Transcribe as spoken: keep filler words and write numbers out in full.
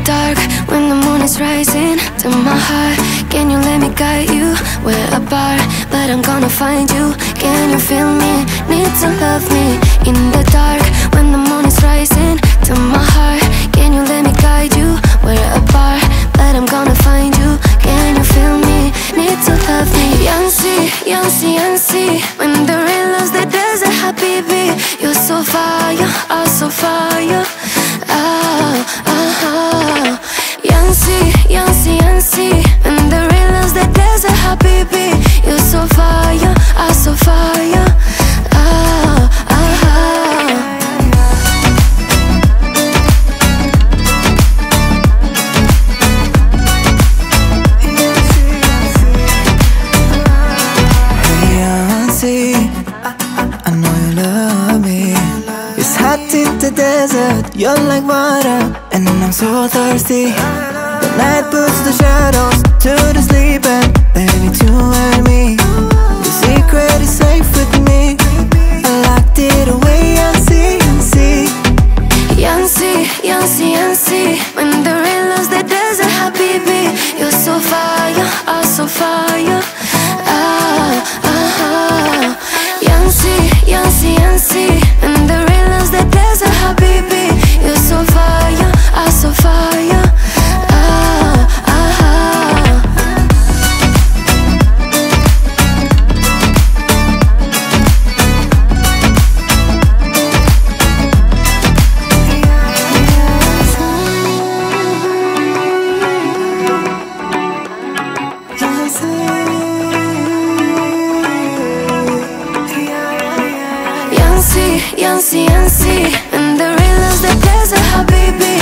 dark, when the moon is rising, to my heart, can you let me guide you? We're apart, but I'm gonna find you. Can you feel me? Need to love me. In the dark, when the moon is rising, to my heart, can you let me guide you? We're apart, but I'm gonna find you. Can you feel me? Need to love me. Yancy, Yancy, Yancy, when the rain loves the desert, habibi, you're so fire, oh so fire. Oh, oh, oh. Yancy, Yancy, Yancy, when the rain loves the desert, habibi, you're so fire, oh so fire. Oh, oh, oh. I know you love me. It's hot in the desert, you're like water, and I'm so thirsty. The night puts the shadows to the sleep, and baby, you and me, the secret is safe with me. I locked it away, Yancy, Yancy. Yancy, Yancy, Yancy, when the rain loves the desert, habibi, you're so fire, oh so fire. Oh, oh, oh. Yancy, Yancy, Yancy, when the rain loves the desert, habibi, you're so fire, oh so fire. Oh, oh, oh. Yancy, Yancy, when the rain loves the desert, habibi,